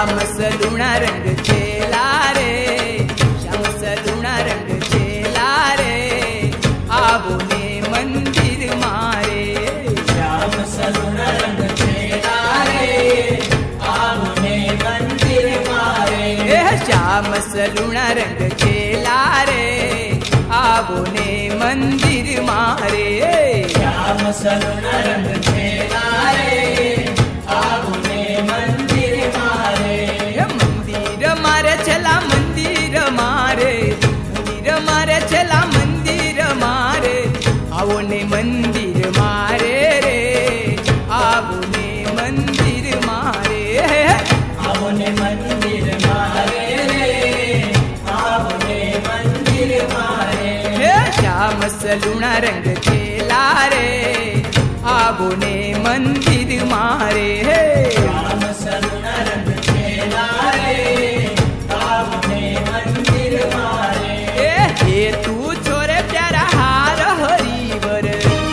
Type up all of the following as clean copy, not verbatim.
श्याम सलूणा रंग छेला रे, श्याम सलूणा रंग छेला रे, आवो ने मंदिर मारे। श्याम सलूणा रंग छेला रे, आवो ने मंदिर मारे। श्याम सलूणा रंग छेला रे, आवो ने मंदिर मारे। श्याम सलूणा रंग छेला रे, आवो ने मंदिर मारे। मंदिर मारे छला मंदिर मारे, मंदिर मारे छला मंदिर मारे, आवो ने मंदिर मारे रे, आवो ने मंदिर मारे। आवो ने मंदिर मारे रे, आवो ने मंदिर मारे। श्याम सलूणा रंग छेला रे, आवो ने मंदिर मारे। श्याम सलूणा रंग छेला रे, आवो ने मंदिर मारे। हे तू छोरे प्यारा हार हरिवर,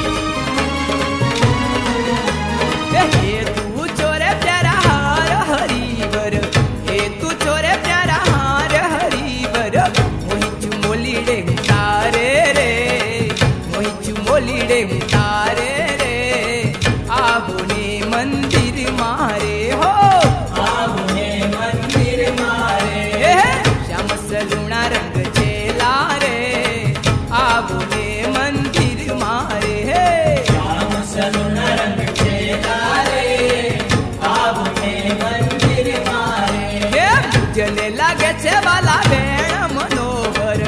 हे तू छोरे प्यारा हार हरिवर, हे तू छोरे प्यारा हार हरिवर, मोही चुमोलीडे तारे रे, मोही चुमोलीडे तारे रे, आवो ने मंदिर मारे। हो आवो ने मंदिर मारे। श्याम सलूणा रंग छेला रे, आवो ने मंदिर मारे। श्याम सलूणा रंग छेला रे, आवो ने मंदिर मारे। मुझने लागे छे वाला वेण मनोहर,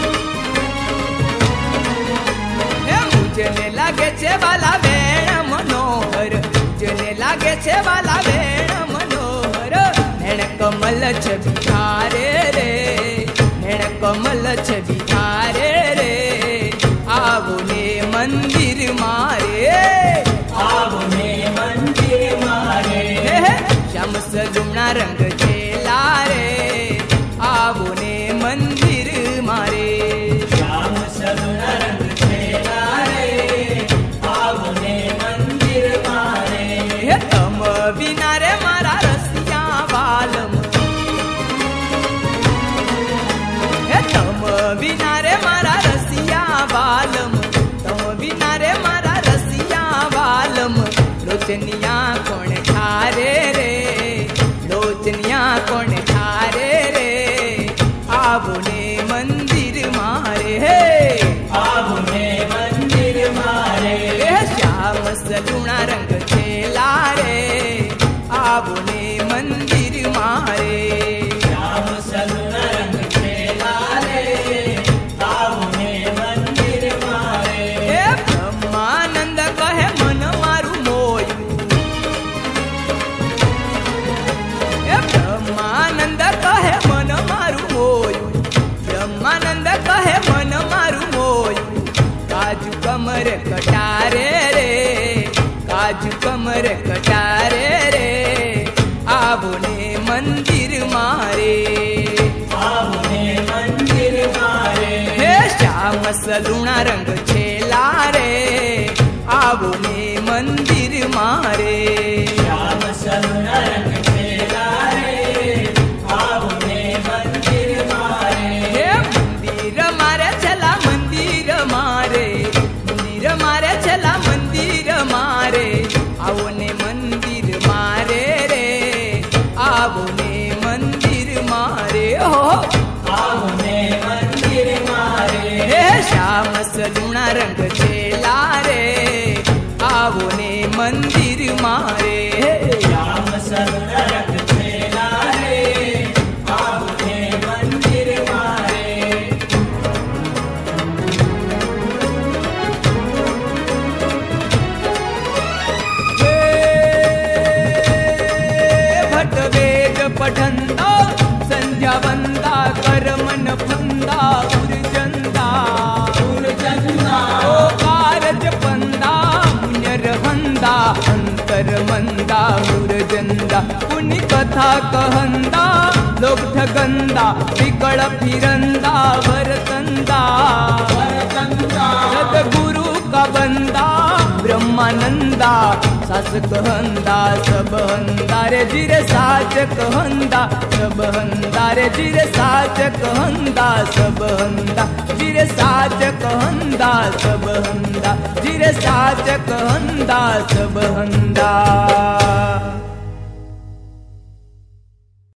मुझने लागे छे वाला वेण मनोहर, मुझने लागे छे वाला वेण मनोहर। नैण कमल छवि धारे रे, नैण कमल छवि धारे रे, आवो ने मंदिर मारे। आवो ने मंदिर मारे। श्याम सलूणा रंग छेला रे, आवो ने मंदिर मारे। श्याम सलूणा रंग छेला रे, आवो ने मंदिर मारे। तम बिना रे मारा रसिया बालम, तम बिना रे मारा रसिया बालम, तम बिना रे मारा रसिया बालम। लोचनिया कौन ठारे रे, लोचनिया कौन ठारे रे, आवो ने मंदिर मारे। आवो ने मंदिर मारे। श्याम सलूणा रंग छेला रे, आवो ने मंदिर मारे। श्याम सलूणा रंग छेला रे, आवो ने मंदिर मारे। ब्रह्मानंद कहे मन मारू मोयू, ब्रह्मानंद कहे मन मारू मोयू, ब्रह्मानंद कहे मन मारू मोयू। काजू कमर कटारे रे, काजू कमर कटारे रे, आवो ने मंदिर मारे। आवो ने मंदिर मारे। श्याम सलूणा रंग छेला रे, आवो ने मंदिर मारे। श्याम सलूणा रंग छेला रे, आवो ने मंदिर मारे। मंदिर मारे छला मंदिर मारे, मंदिर मारे छला मंदिर मारे, आवो ने मंदिर मारे रे, आवो ने मंदिर मारे। हो आवो ने मंदिर मारे। श्याम सलूणा रंग छेला रे, आवो ने मंदिर मारे। श्याम सलूणा रंग छेला रे, आवो ने मंदिर मारे। भट वेद पठंदा, संध्या वंदा, कर मन फंदा, उर्जंदा उर्जंदा। ओ कारज पंदा, मुनिर हंदा, अंतर मंदा, उर्जंदा। पुनि कथा कहंदा, लोग ठगंदा, विकल फिरंदा, वरतंदा, वरतंदा। सदगुरु का बंदा, ब्रह्मानंदा सास कहंदा सब हंदा रे जिरे साच कहंदा सब हंदा रे जिरे साच कहंदा सब हंदा जिरे साच कहंदा सब हंदा जिरे साच कहंदा सब हंदा।